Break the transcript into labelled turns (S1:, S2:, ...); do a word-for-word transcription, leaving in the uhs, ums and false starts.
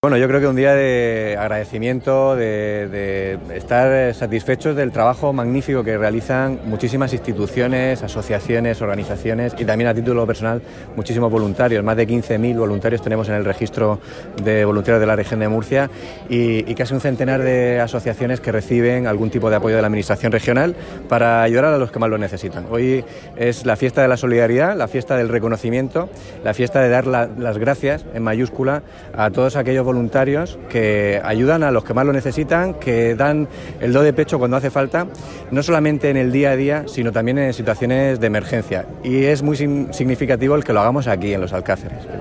S1: Bueno, yo creo que un día de agradecimiento, de, de estar satisfechos del trabajo magnífico que realizan muchísimas instituciones, asociaciones, organizaciones y también a título personal muchísimos voluntarios. Más de quince mil voluntarios tenemos en el registro de voluntarios de la región de Murcia y, y casi un centenar de asociaciones que reciben algún tipo de apoyo de la Administración regional para ayudar a los que más lo necesitan. Hoy es la fiesta de la solidaridad, la fiesta del reconocimiento, la fiesta de dar la, las gracias en mayúscula a todos aquellos voluntarios que ayudan a los que más lo necesitan, que dan el do de pecho cuando hace falta, no solamente en el día a día, sino también en situaciones de emergencia. Y es muy significativo el que lo hagamos aquí, en Los Alcáceres.